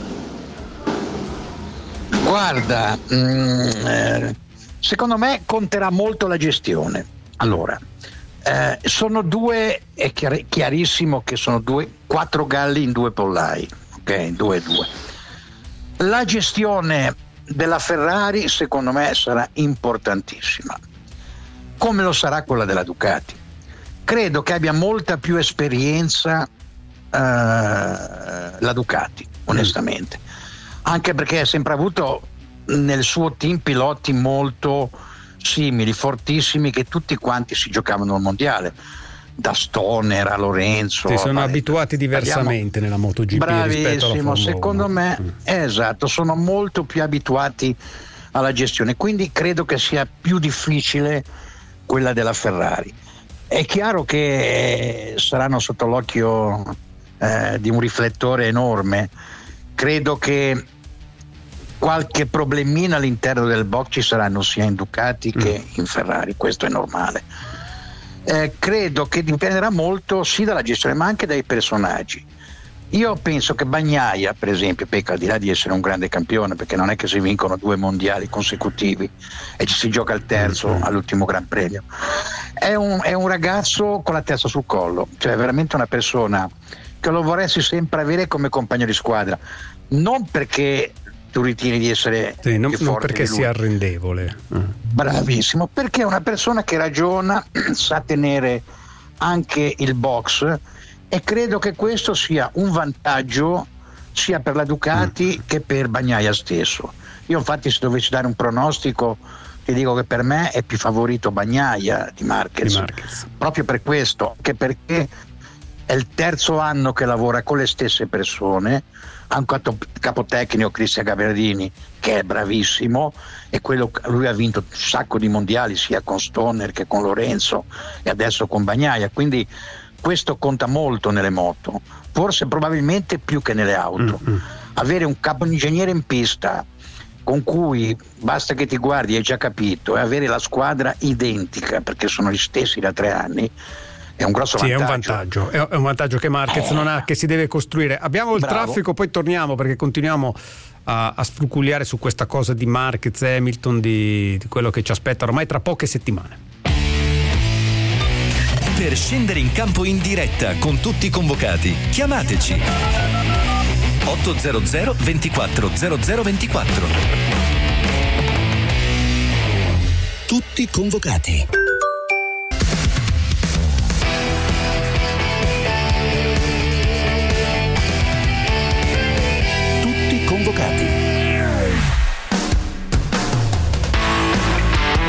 Guarda, mh, eh, secondo me conterà molto la gestione. Allora, eh, sono due, è chiar- chiarissimo che sono due, quattro galli in due pollai, ok? Due e due. La gestione della Ferrari secondo me sarà importantissima, come lo sarà quella della Ducati. Credo che abbia molta più esperienza eh, la Ducati, onestamente, anche perché ha sempre avuto nel suo team piloti molto simili, fortissimi, che tutti quanti si giocavano al mondiale, da Stoner a Lorenzo. Si sono vabbè, abituati diversamente nella MotoGP rispetto alla Formula secondo uno. me mm. esatto, sono molto più abituati alla gestione, quindi credo che sia più difficile quella della Ferrari. È chiaro che saranno sotto l'occhio eh, di un riflettore enorme. Credo che qualche problemina all'interno del box ci saranno sia in Ducati mm. che in Ferrari, questo è normale. Eh, credo che dipenderà molto sì dalla gestione ma anche dai personaggi. Io penso che Bagnaia, per esempio, Pecca, al di là di essere un grande campione, perché non è che si vincono due mondiali consecutivi e ci si gioca il terzo mm-hmm. all'ultimo Gran Premio, è un, è un ragazzo con la testa sul collo, cioè veramente una persona che lo vorresti sempre avere come compagno di squadra, non perché tu ritieni di essere sì, non, più non forte perché di lui. sia arrendevole. Bravissimo, perché è una persona che ragiona, sa tenere anche il box, e credo che questo sia un vantaggio sia per la Ducati mm. che per Bagnaia stesso. Io infatti, se dovessi dare un pronostico, ti dico che per me è più favorito Bagnaia di Marquez, di Marquez. Proprio per questo, anche perché è il terzo anno che lavora con le stesse persone, ha un capotecnico, Cristian Gabardini, che è bravissimo, e quello, lui ha vinto un sacco di mondiali sia con Stoner che con Lorenzo e adesso con Bagnaia, quindi questo conta molto nelle moto, forse probabilmente più che nelle auto. Mm-hmm. Avere un capo ingegnere in pista con cui basta che ti guardi, hai già capito, e avere la squadra identica perché sono gli stessi da tre anni, è un grosso sì, vantaggio. È un vantaggio, è un vantaggio che Marquez eh. non ha, che si deve costruire. Abbiamo il Bravo. traffico, poi torniamo perché continuiamo a, a sfruculiare su questa cosa di Marquez, Hamilton, di, di quello che ci aspetta ormai tra poche settimane. Per scendere in campo in diretta con tutti i convocati, chiamateci ottocento ventiquattro zero zero ventiquattro. Tutti convocati. Tutti convocati.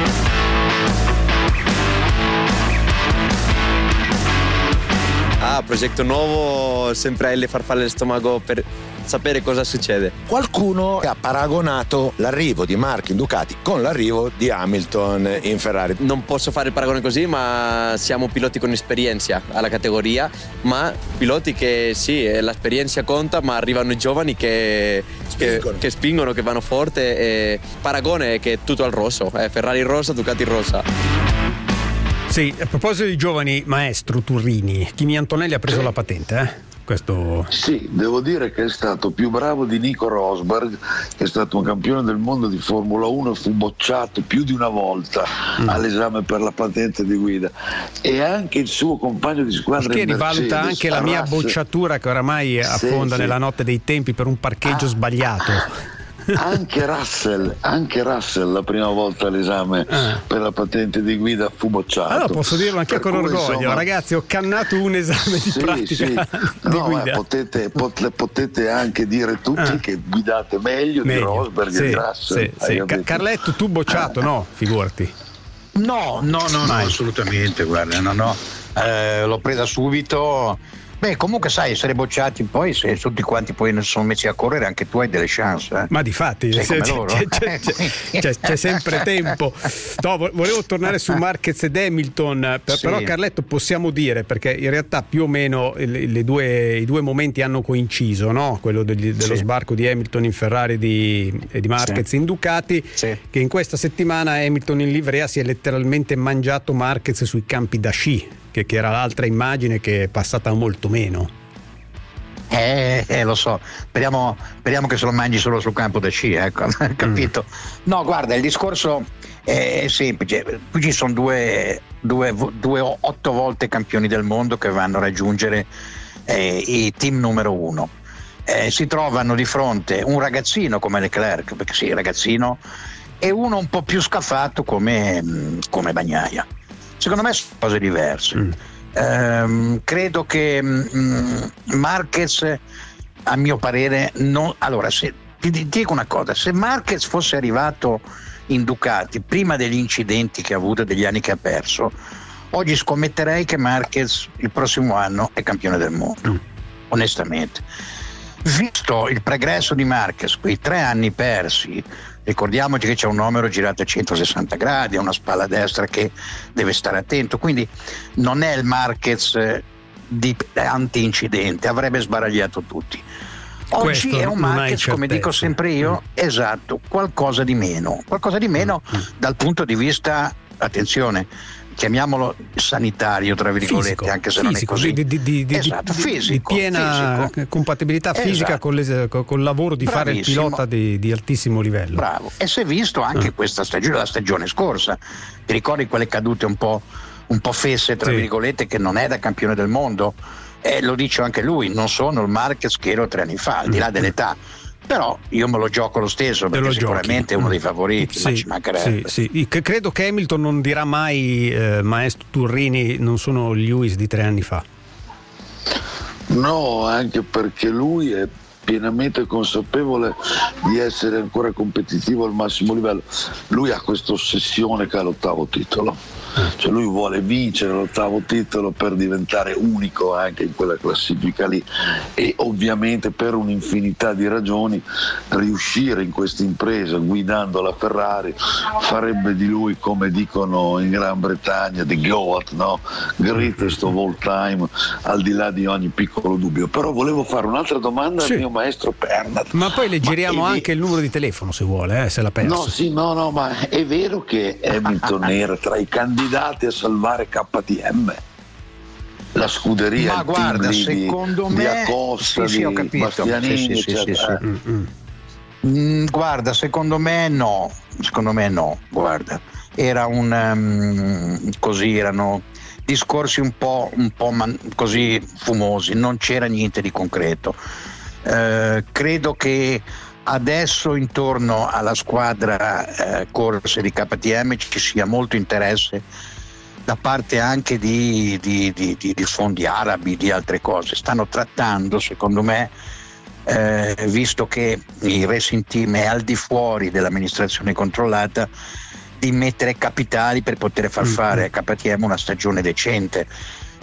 Ah, progetto nuovo, sempre hai le farfalle al stomaco per sapere cosa succede. Qualcuno ha paragonato l'arrivo di Marc in Ducati con l'arrivo di Hamilton in Ferrari. Non posso fare il paragone così, ma siamo piloti con esperienza alla categoria, ma piloti che sì, l'esperienza conta, ma arrivano i giovani che spingono, che, che, spingono, che vanno forte. E paragone è che è tutto al rosso, eh, Ferrari rossa, Ducati rossa. Sì, a proposito di giovani, maestro Turrini, Kimi Antonelli ha preso sì. la patente, eh? Questo... Sì, devo dire che è stato più bravo di Nico Rosberg, che è stato un campione del mondo di Formula uno e fu bocciato più di una volta mm. all'esame per la patente di guida, e anche il suo compagno di squadra che rivaluta Mercedes, anche la mia Russell. bocciatura che oramai affonda sì, nella sì. notte dei tempi per un parcheggio ah, sbagliato. Ah. Anche Russell, anche Russell la prima volta all'esame ah. per la patente di guida fu bocciato. Allora posso dirlo anche per con cui, orgoglio, insomma, ragazzi, ho cannato un esame di sì, pratica sì. di no, guida. Eh, potete, pot, potete anche dire tutti ah. che guidate meglio, meglio. di Rosberg sì, e di Russell. Sì, sì. Ca- Carletto, tu bocciato, ah. no? Figurati. No, no, no, no, assolutamente, guarda, no, no. Eh, l'ho presa subito. Beh, comunque sai, essere bocciati poi, se tutti quanti poi non sono messi a correre, anche tu hai delle chance. Eh. Ma di fatti c'è, c'è, c'è, c'è, c'è, c'è sempre tempo. No, volevo tornare su Marquez ed Hamilton, per, sì. però Carletto possiamo dire, perché in realtà più o meno le, le due, i due momenti hanno coinciso, no? Quello degli, dello sì. sbarco di Hamilton in Ferrari di, e di Marquez sì. in Ducati, sì. che in questa settimana Hamilton in livrea si è letteralmente mangiato Marquez sui campi da sci. Che, che era l'altra immagine che è passata molto meno. Eh, eh lo so, speriamo, speriamo che se lo mangi solo sul campo da sci, ecco, capito? Mm. No, guarda, il discorso è semplice. Qui ci sono due, due, due otto volte campioni del mondo che vanno a raggiungere eh, i team numero uno. Eh, si trovano di fronte un ragazzino come Leclerc, perché sì, ragazzino, e uno un po' più scafato come, come Bagnaia. Secondo me sono cose diverse. Mm. Ehm, credo che mh, Marquez, a mio parere, non. Allora, se, ti, ti dico una cosa: se Marquez fosse arrivato in Ducati prima degli incidenti che ha avuto, degli anni che ha perso, oggi scommetterei che Marquez il prossimo anno è campione del mondo. Mm. Onestamente, visto il pregresso di Marquez, quei tre anni persi. Ricordiamoci che c'è un numero girato a centosessanta gradi, è una spalla destra che deve stare attento, quindi non è il Marquez di anti-incidente, avrebbe sbaragliato tutti. Oggi questo è un Marquez, come dico sempre io, mm. esatto, qualcosa di meno, qualcosa di meno mm. dal punto di vista, attenzione, chiamiamolo sanitario tra virgolette, fisico, anche se fisico, non è così di, di, di, esatto, di, fisico, di piena fisico. compatibilità fisica esatto. con le, col lavoro di Bravissimo. Fare il pilota di, di altissimo livello. Bravo, e si è visto anche ah. questa stagione, la stagione scorsa, ti ricordi quelle cadute un po', un po' fesse tra sì. virgolette, che non è da campione del mondo, e lo dice anche lui, non sono il Marquez che ero tre anni fa, al di là dell'età. Però io me lo gioco lo stesso, perché lo sicuramente giochi. È uno dei favoriti, sì, ma ci mancherebbe. Sì, sì. Credo che Hamilton non dirà mai eh, maestro Turrini, non sono Lewis di tre anni fa. No, anche perché lui è pienamente consapevole di essere ancora competitivo al massimo livello. Lui ha questa ossessione che ha l'ottavo titolo, cioè lui vuole vincere l'ottavo titolo per diventare unico anche in quella classifica lì, e ovviamente per un'infinità di ragioni riuscire in questa impresa guidando la Ferrari farebbe di lui, come dicono in Gran Bretagna, the GOAT, no? Greatest of all time, al di là di ogni piccolo dubbio. Però volevo fare un'altra domanda sì. al mio maestro Pernat. Ma poi le giriamo anche è... il numero di telefono se vuole, eh, se l'ha perso. No, sì, no, no, ma è vero che Hamilton era tra i candidati a salvare K T M? La scuderia, ma il guarda, team secondo di, me di Acosta, sì, sì, ho di capito. Bastianini, sì, sì, sì, sì. Mm, mm. Mm, guarda, secondo me no, secondo me no, guarda, era un um, così, erano discorsi un po', un po' man- così fumosi, non c'era niente di concreto. Uh, credo che adesso intorno alla squadra eh, corse di K T M ci sia molto interesse da parte anche di, di, di, di, di fondi arabi, di altre cose. Stanno trattando, secondo me, eh, visto che il racing team è al di fuori dell'amministrazione controllata, di mettere capitali per poter far fare a K T M una stagione decente,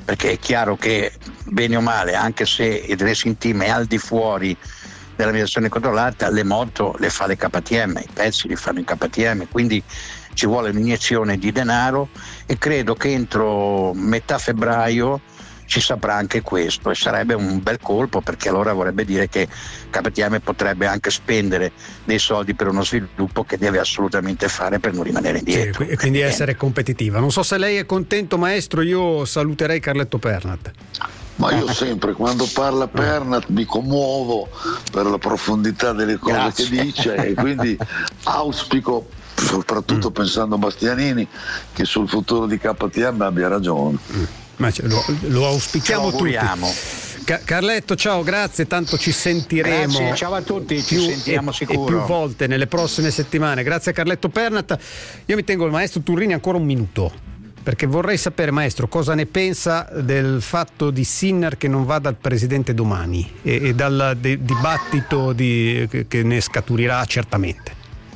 perché è chiaro che bene o male, anche se il racing team è al di fuori della mediazione controllata, le moto le fa le K T M, i pezzi li fanno i K T M, quindi ci vuole un'iniezione di denaro e credo che entro metà febbraio ci saprà anche questo, e sarebbe un bel colpo, perché allora vorrebbe dire che K T M potrebbe anche spendere dei soldi per uno sviluppo che deve assolutamente fare per non rimanere indietro. Sì, e quindi essere competitiva. Non so se lei è contento, maestro, io saluterei Carletto Pernat. Ma io sempre, quando parla Pernat, mi commuovo per la profondità delle cose Grazie. che dice, e quindi auspico, soprattutto mm. pensando a Bastianini, che sul futuro di K T M abbia ragione. Mm. Ma lo, lo auspichiamo tutti. Ca- Carletto, ciao, grazie, tanto ci sentiremo. Grazie, ciao a tutti, ci più, sentiamo e, sicuro. E più volte nelle prossime settimane. Grazie a Carletto Pernat. Io mi tengo il maestro Turrini ancora un minuto, perché vorrei sapere, maestro, cosa ne pensa del fatto di Sinner che non va dal presidente domani e, e dal de, dibattito di, che, che ne scaturirà certamente.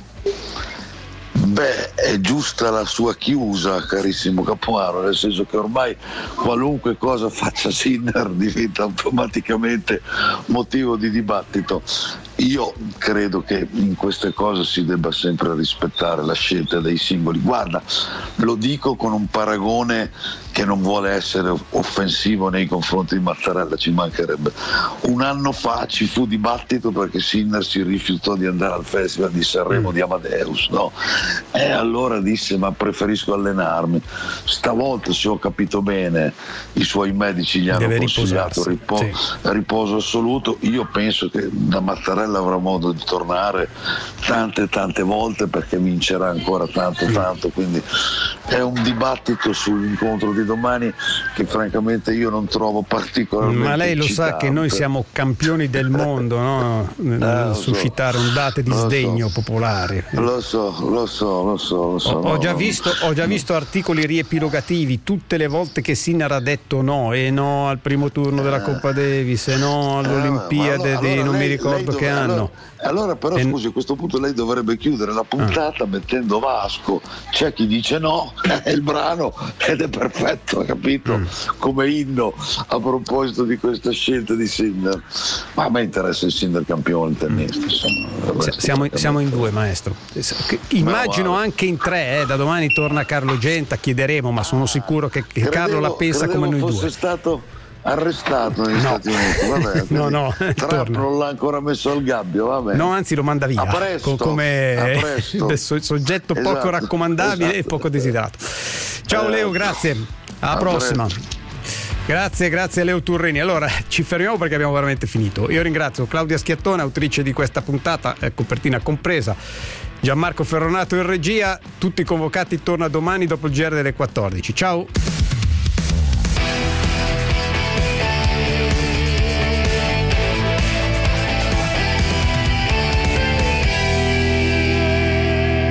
Beh, è giusta la sua chiusa, carissimo Capuano, nel senso che ormai qualunque cosa faccia Sinner diventa automaticamente motivo di dibattito. Io credo che in queste cose si debba sempre rispettare la scelta dei singoli. Guarda, lo dico con un paragone che non vuole essere offensivo nei confronti di Mattarella, ci mancherebbe. Un anno fa ci fu dibattito perché Sinner si rifiutò di andare al Festival di Sanremo di Amadeus, no? E allora disse: ma preferisco allenarmi. Stavolta, se ho capito bene, i suoi medici gli hanno Deve consigliato ripo- sì. riposo assoluto. Io penso che da Mattarella avrà modo di tornare tante tante volte, perché vincerà ancora tanto tanto, quindi è un dibattito sull'incontro di domani che francamente io non trovo particolarmente ma lei lo eccitante. sa che noi siamo campioni del mondo, no? Nel eh, suscitare so. ondate di lo sdegno so. popolare. Lo so, lo so, lo so, lo so. Ho, ho, già no, visto, ho già visto articoli riepilogativi tutte le volte che Sinner ha detto no, e no al primo turno della Coppa Davis, e no all'Olimpiade, eh, allora, di allora non lei, mi ricordo lei dove, che allora, anno. Allora però e... scusi, a questo punto lei dovrebbe chiudere la puntata ah. mettendo Vasco, c'è chi dice no, è il brano ed è perfetto, capito? Mm. Come inno a proposito di questa scelta di Sinner. Ma a me interessa il Sinner campione tennista, insomma. Siamo, siamo in due, maestro. Immagino ma, anche in tre, eh. Da domani torna Carlo Genta, chiederemo, ma sono sicuro che, che credevo, Carlo la pensa come noi fosse due. Stato arrestato negli no. Stati Uniti, vabbè, no, no, Trump non l'ha ancora messo al gabbio, vabbè. No, anzi lo manda via, a presto, come a presto. soggetto poco esatto, raccomandabile esatto. e poco desiderato. Ciao eh, Leo, grazie, alla a prossima. Presto. Grazie, grazie a Leo Turrini. Allora ci fermiamo perché abbiamo veramente finito. Io ringrazio Claudia Schiattone, autrice di questa puntata, eh, copertina compresa, Gianmarco Ferronato in regia. Tutti convocati, torna domani dopo il G R delle quattordici. Ciao.